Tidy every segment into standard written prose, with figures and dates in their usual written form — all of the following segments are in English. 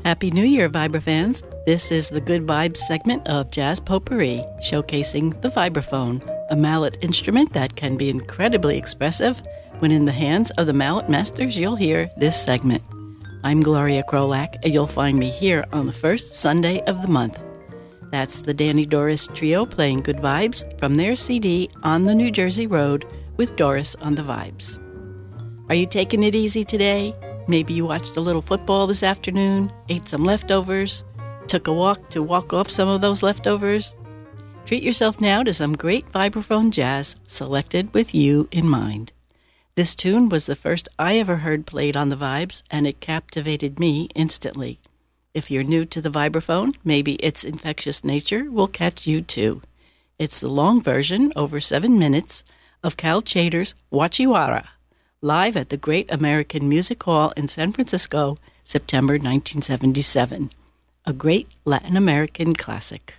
Happy New Year, Vibra fans. This is the Good Vibes segment of Jazz Potpourri, showcasing the vibraphone, a mallet instrument that can be incredibly expressive. When in the hands of the mallet masters, you'll hear this segment. I'm Gloria Krolak, and you'll find me here on the first Sunday of the month. That's the Danny Doris Trio playing Good Vibes from their CD On the New Jersey Road with Doris on the Vibes. Are you taking it easy today? Maybe you watched a little football this afternoon, ate some leftovers, took a walk to walk off some of those leftovers. Treat yourself now to some great vibraphone jazz selected with you in mind. This tune was the first I ever heard played on the Vibes, and it captivated me instantly. If you're new to the vibraphone, maybe its infectious nature will catch you too. It's the long version, over 7 minutes, of Cal Tjader's Wachiwara, live at the Great American Music Hall in San Francisco, September 1977. A great Latin American classic.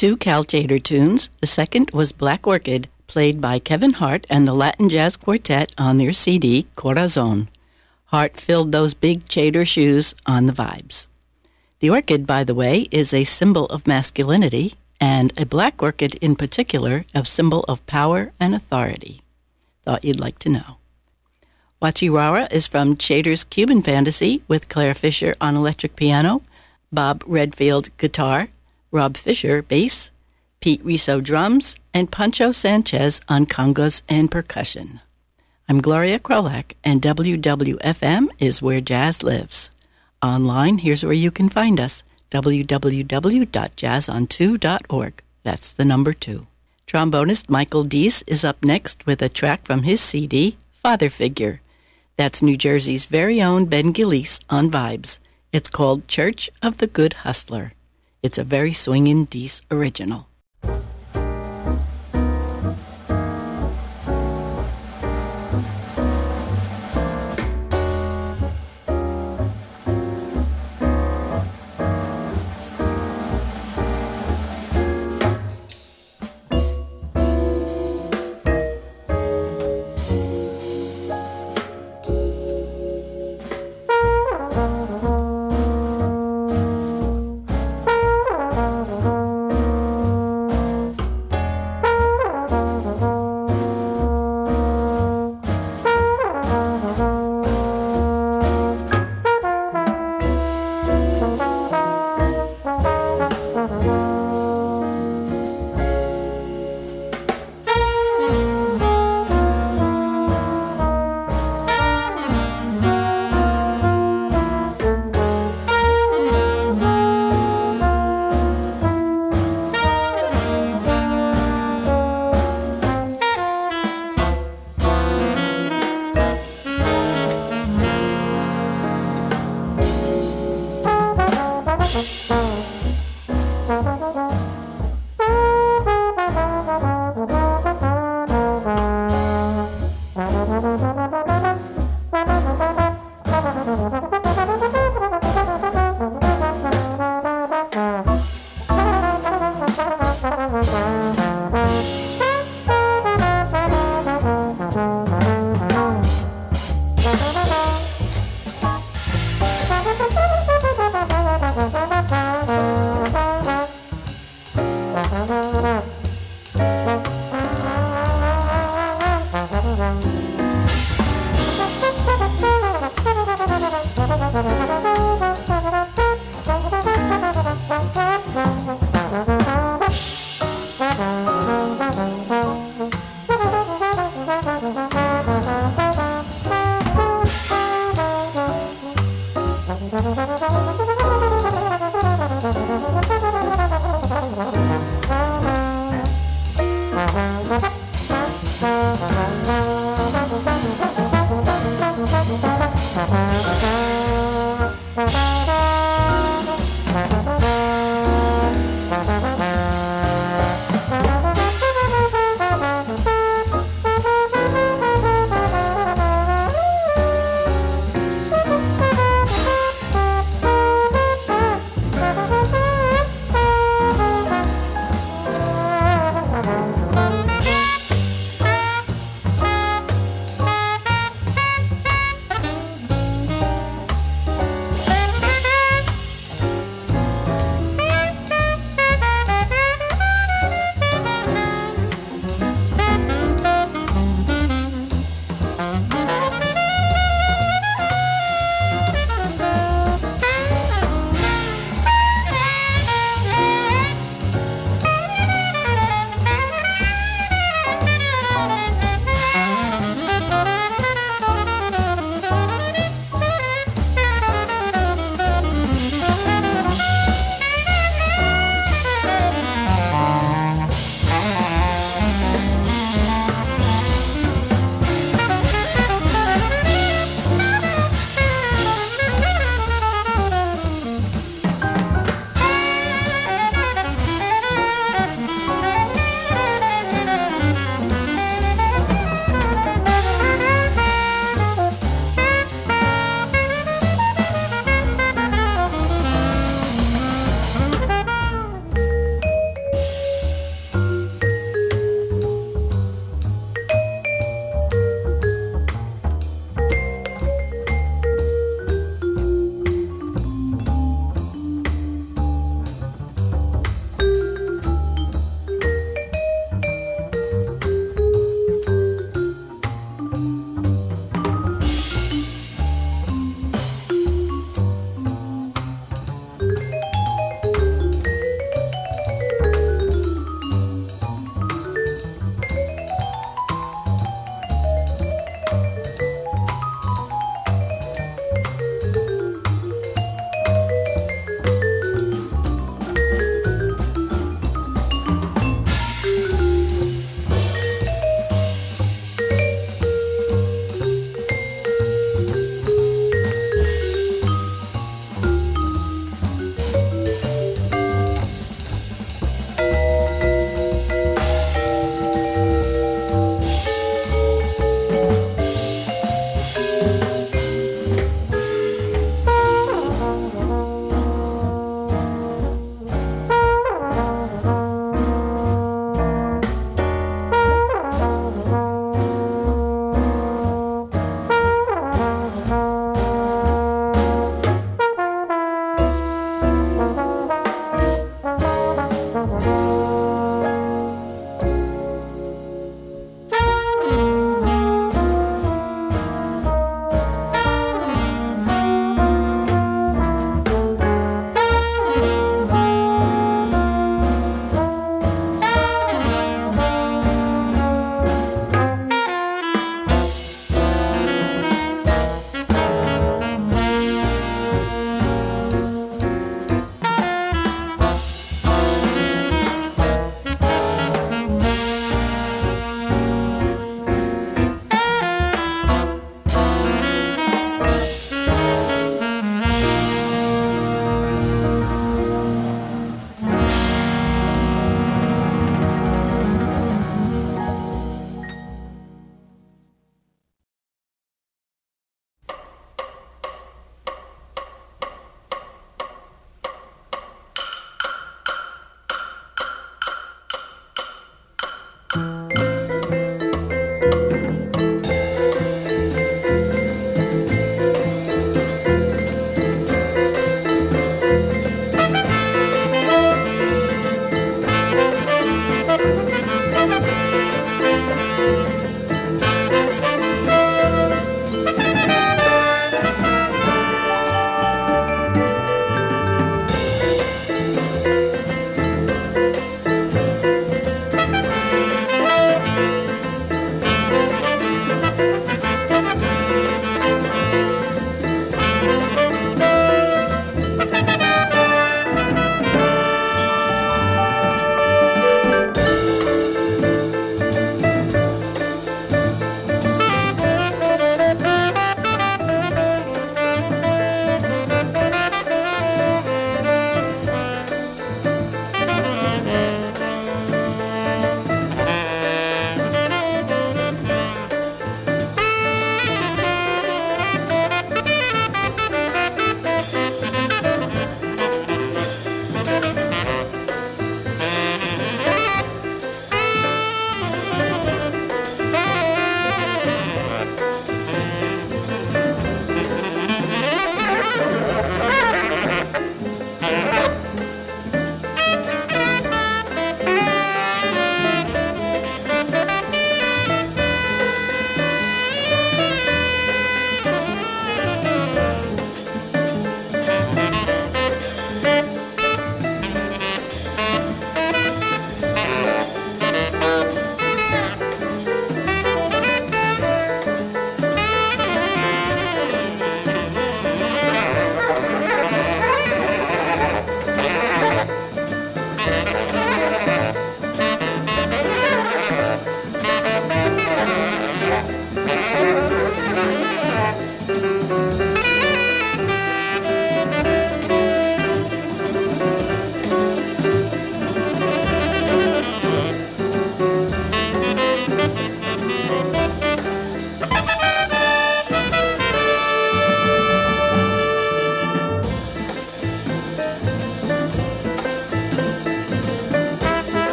two Calchader tunes. The second was Black Orchid, played by Kevin Hart and the Latin Jazz Quartet on their CD, Corazon. Hart filled those big Chader shoes on the vibes. The orchid, by the way, is a symbol of masculinity, and a black orchid in particular, a symbol of power and authority. Thought you'd like to know. Wachirara is from Chader's Cuban Fantasy with Claire Fisher on electric piano, Bob Redfield guitar, Rob Fisher bass, Pete Riso drums, and Pancho Sanchez on congas and percussion. I'm Gloria Krolak, and WWFM is where jazz lives. Online, here's where you can find us, www.jazzon2.org. That's the number 2. Trombonist Michael Deese is up next with a track from his CD, Father Figure. That's New Jersey's very own Ben Gillies on Vibes. It's called Church of the Good Hustler. It's a very swingin' Deese original.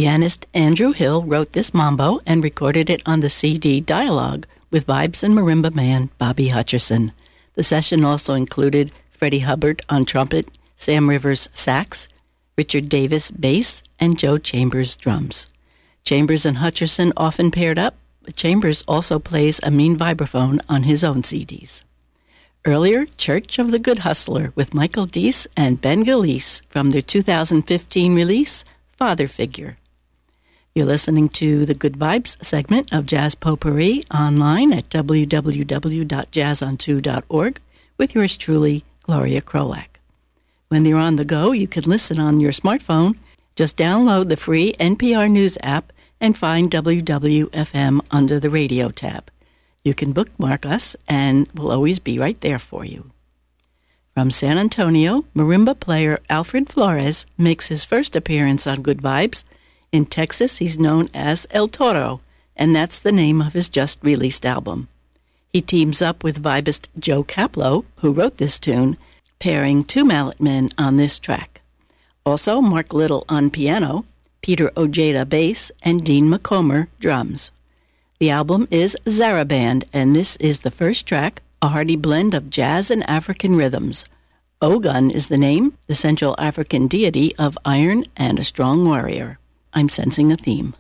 Pianist Andrew Hill wrote this mambo and recorded it on the CD Dialogue with vibes and marimba man Bobby Hutcherson. The session also included Freddie Hubbard on trumpet, Sam Rivers sax, Richard Davis bass, and Joe Chambers drums. Chambers and Hutcherson often paired up, but Chambers also plays a mean vibraphone on his own CDs. Earlier, Church of the Good Hustler with Michael Deese and Ben Gillies from their 2015 release, Father Figure. You're listening to the Good Vibes segment of Jazz Potpourri online at www.jazzon2.org with yours truly, Gloria Krolak. When you're on the go, you can listen on your smartphone. Just download the free NPR News app and find WWFM under the radio tab. You can bookmark us, and we'll always be right there for you. From San Antonio, marimba player Alfred Flores makes his first appearance on Good Vibes. In Texas, he's known as El Toro, and that's the name of his just-released album. He teams up with vibist Joe Caplow, who wrote this tune, pairing two mallet men on this track. Also, Mark Little on piano, Peter Ojeda bass, and Dean McComber drums. The album is Zaraband, and this is the first track, a hearty blend of jazz and African rhythms. Ogun is the name, the Central African deity of iron and a strong warrior. I'm sensing a theme.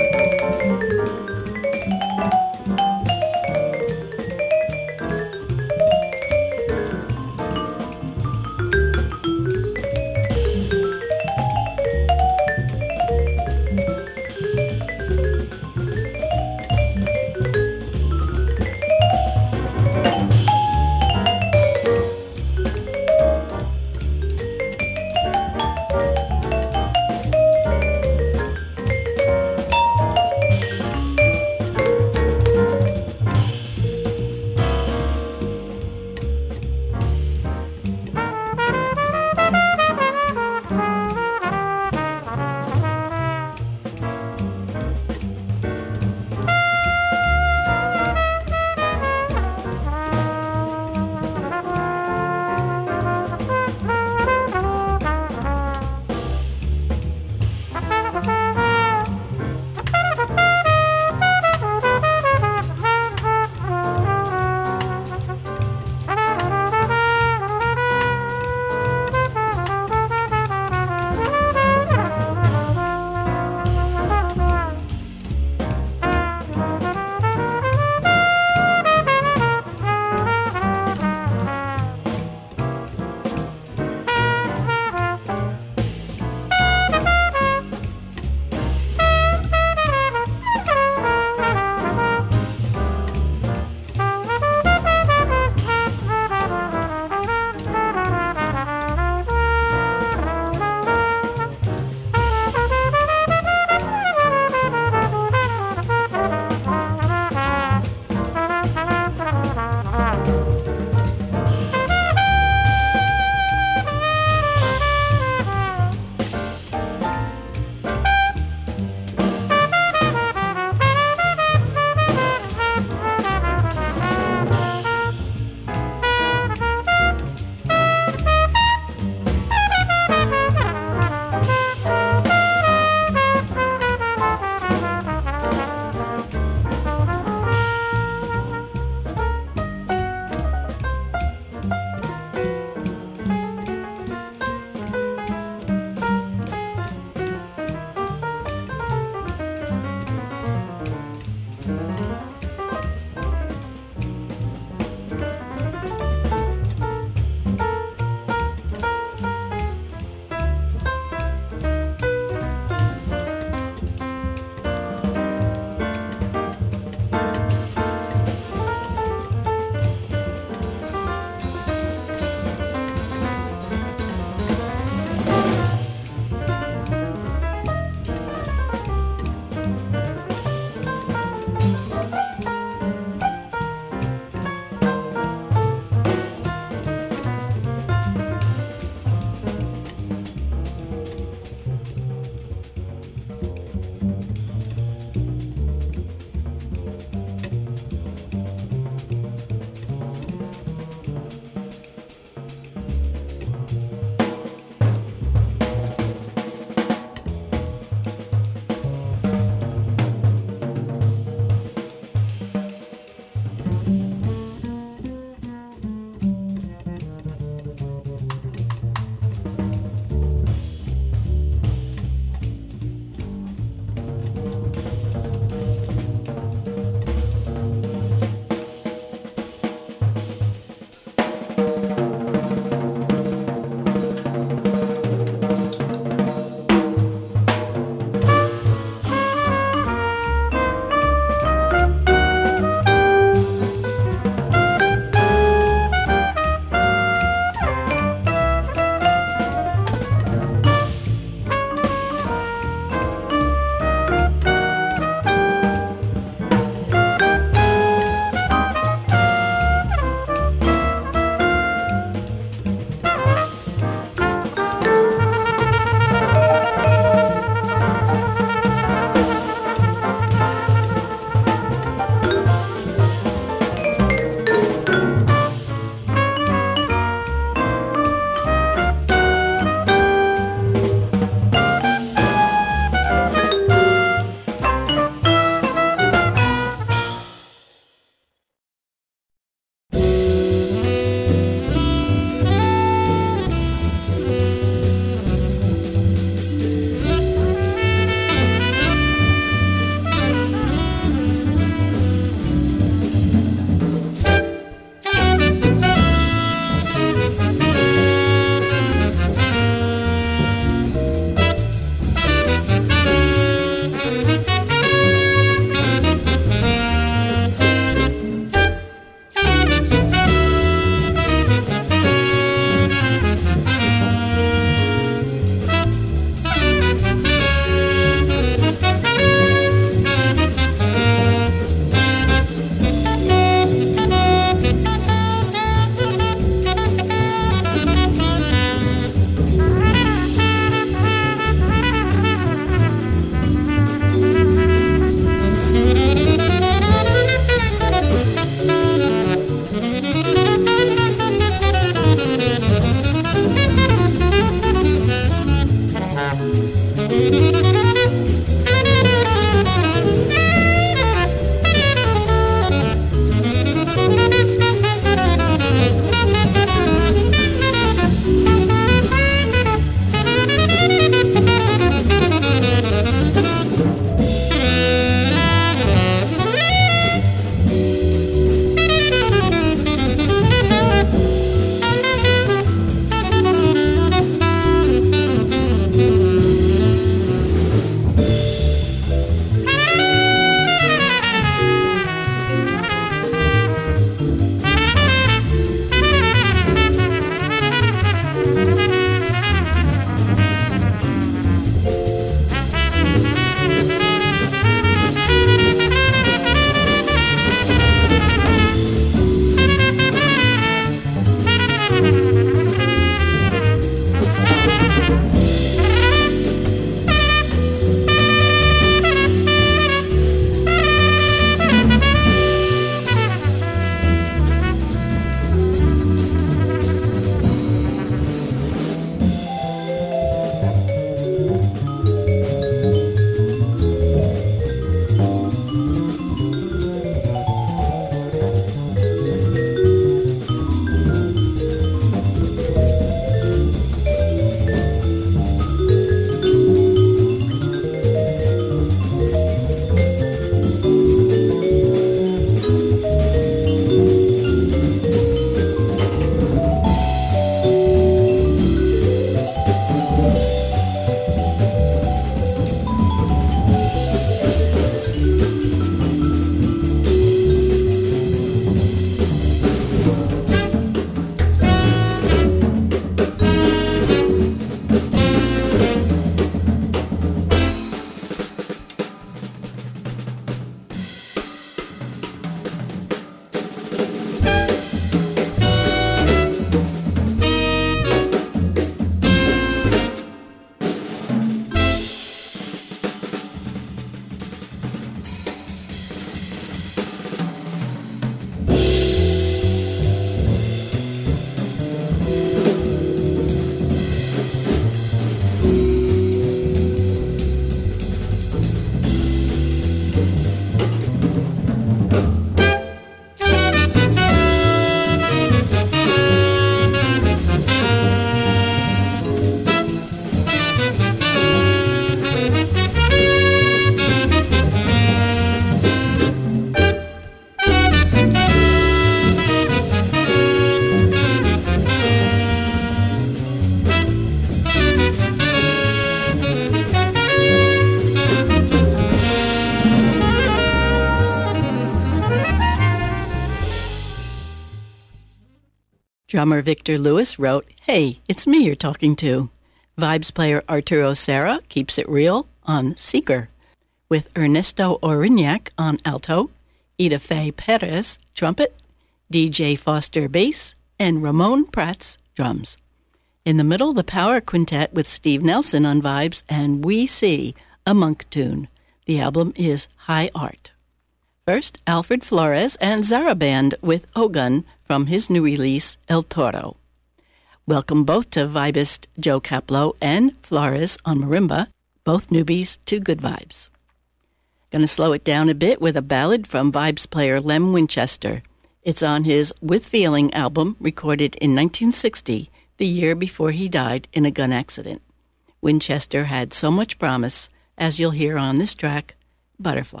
Drummer Victor Lewis wrote, "Hey, it's me you're talking to." Vibes player Arturo Serra keeps it real on Seeker, with Ernesto Orignac on alto, Ida Faye Perez trumpet, DJ Foster bass, and Ramon Prats drums. In the middle, the Power Quintet with Steve Nelson on vibes and We See, a monk tune. The album is High Art. First, Alfred Flores and Zara Band with Ogun from his new release, El Toro. Welcome both to vibist Joe Caplow and Flores on marimba, both newbies to Good Vibes. Going to slow it down a bit with a ballad from vibes player Lem Winchester. It's on his With Feeling album, recorded in 1960, the year before he died in a gun accident. Winchester had so much promise, as you'll hear on this track, Butterfly.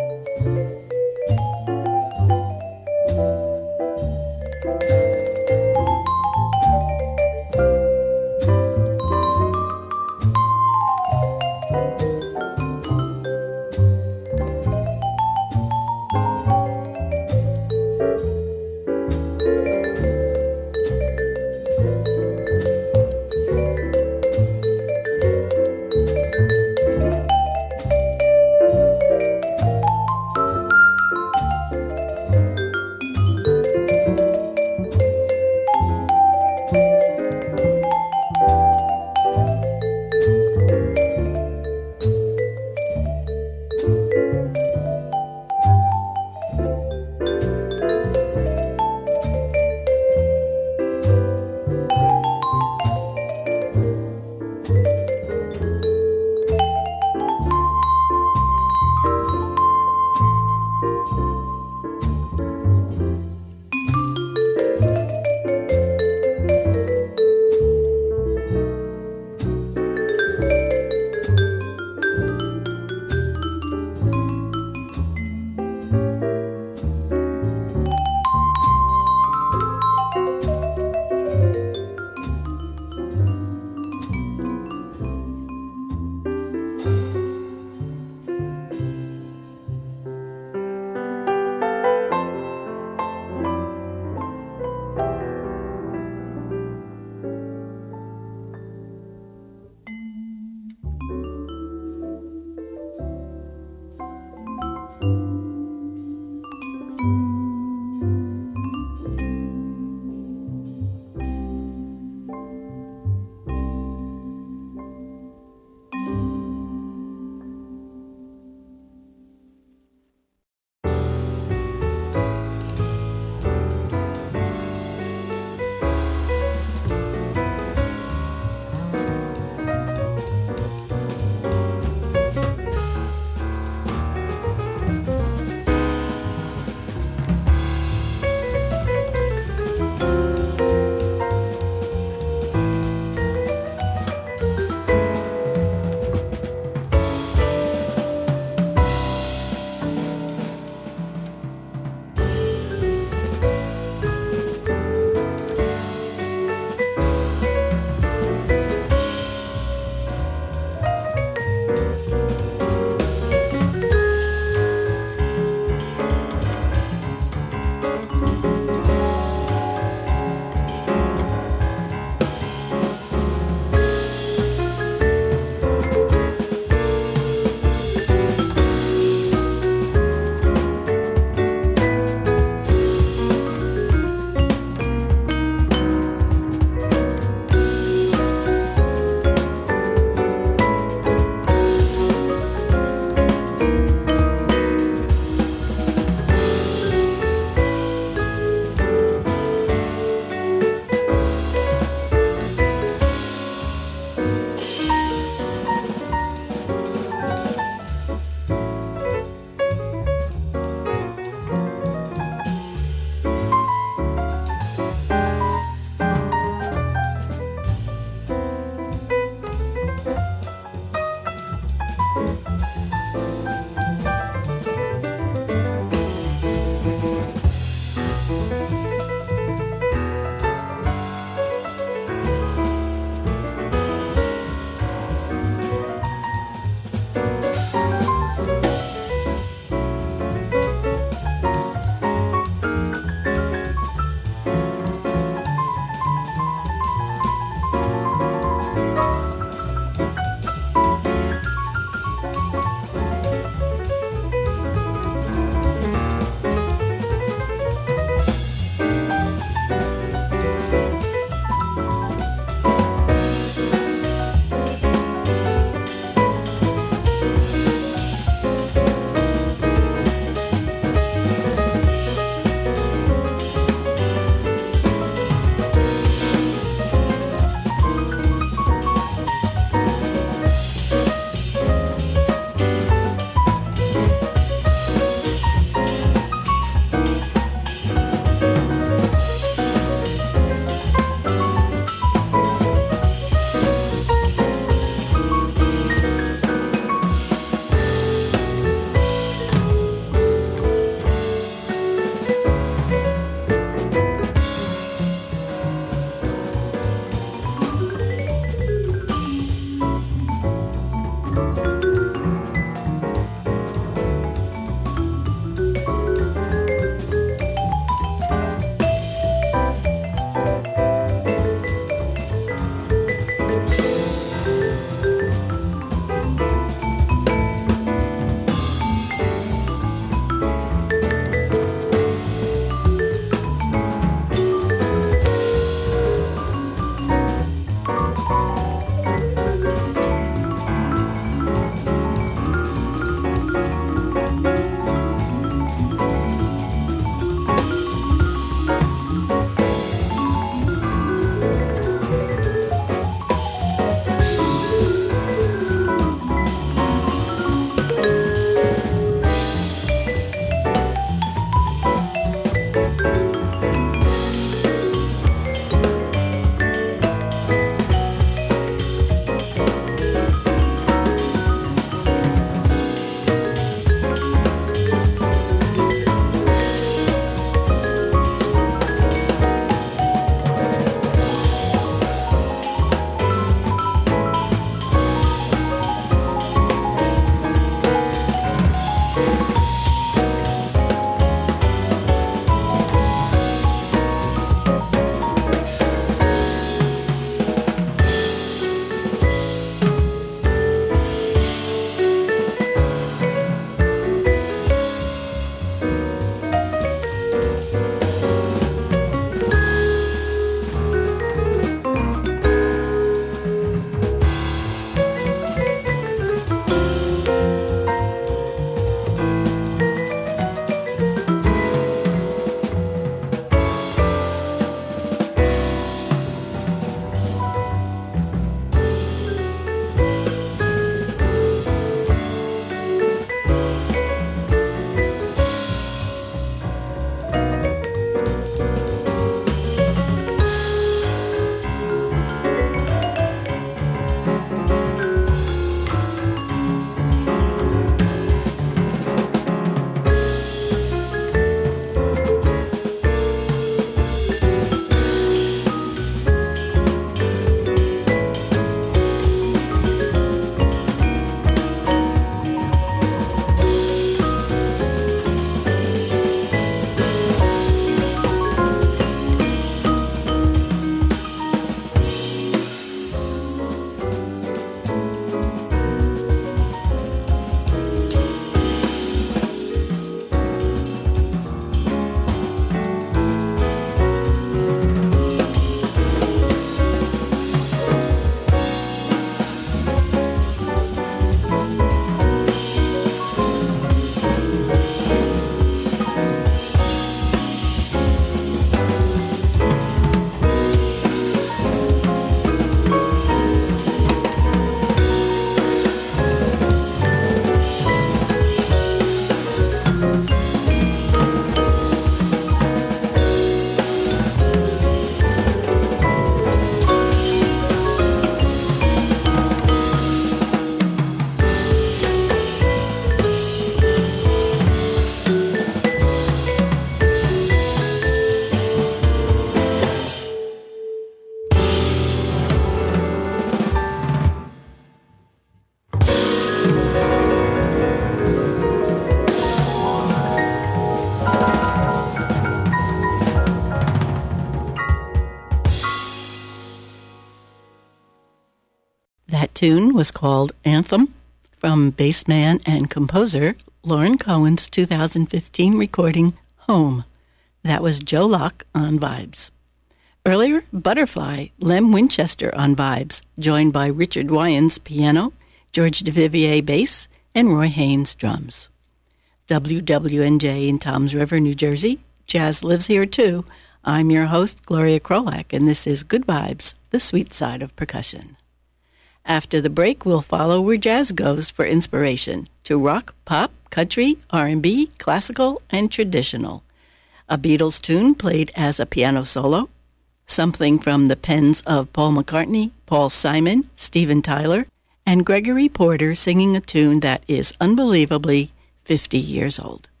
tune was called Anthem from bassman and composer Lauren Cohen's 2015 recording, Home. That was Joe Locke on Vibes. Earlier, Butterfly, Lem Winchester on Vibes, joined by Richard Wyans piano, George DeVivier bass, and Roy Haynes drums. WWNJ in Toms River, New Jersey. Jazz lives here too. I'm your host, Gloria Krolak, and this is Good Vibes, the sweet side of percussion. After the break, we'll follow where jazz goes for inspiration to rock, pop, country, R&B, classical, and traditional. A Beatles tune played as a piano solo, something from the pens of Paul McCartney, Paul Simon, Steven Tyler, and Gregory Porter singing a tune that is unbelievably 50 years old.